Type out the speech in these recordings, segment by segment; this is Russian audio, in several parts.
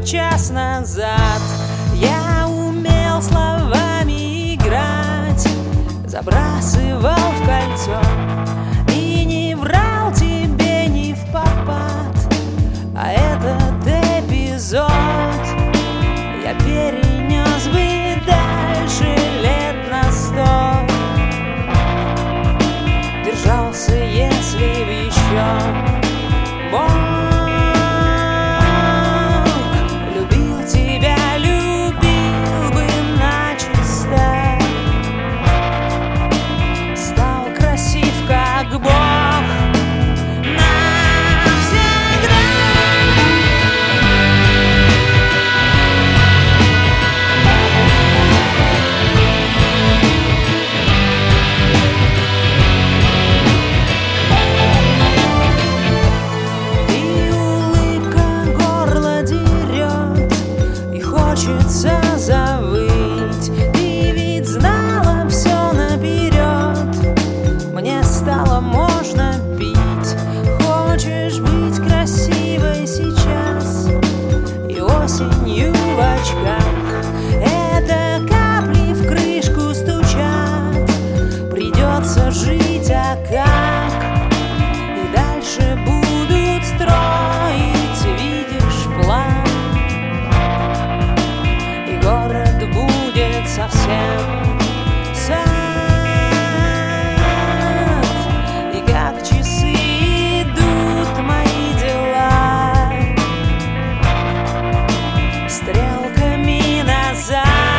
час назад я умел словами играть, забрасывал в кольцо и не врал тебе ни в попад. А этот эпизод я перенес бы дальше лет на 100. Держался, если б еще мог. Любил тебя, любил бы начисто. Стал красив, как Бог. Хочется завыть, ты ведь знала все наперед. Мне стало можно пить. Хочешь быть красивой сейчас и осенью в очках? Это капли в крышку стучат. Придется жить, а как? И дальше будут строить, видишь, план. Город будет совсем сад, и как часы идут мои дела стрелками назад.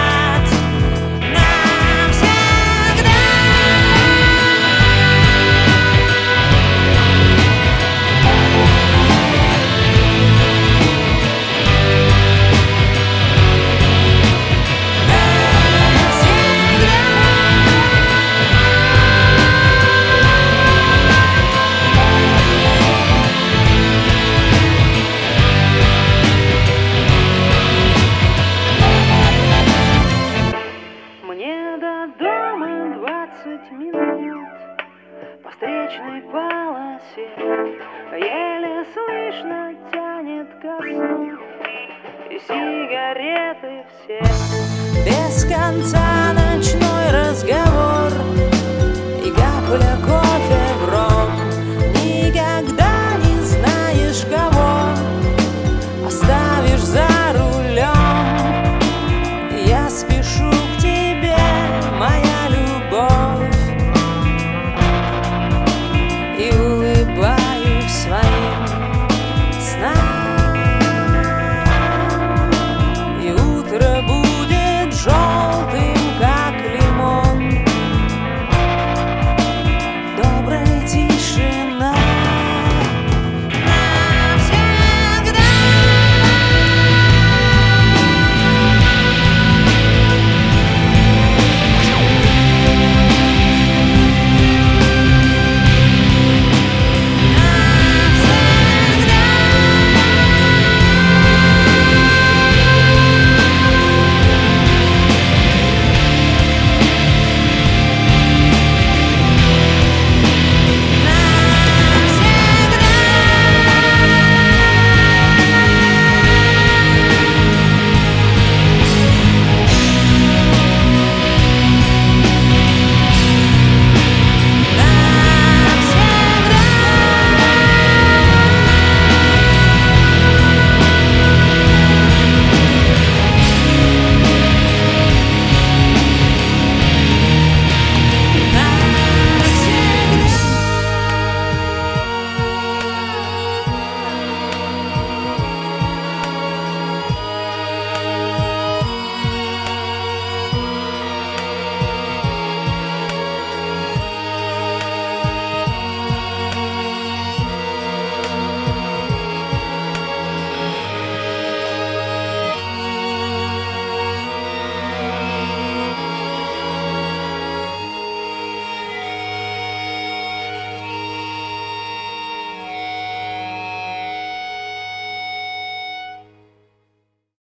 Мне до дома 20 минут по встречной полосе. Еле слышно тянет косу, и сигареты все без конца.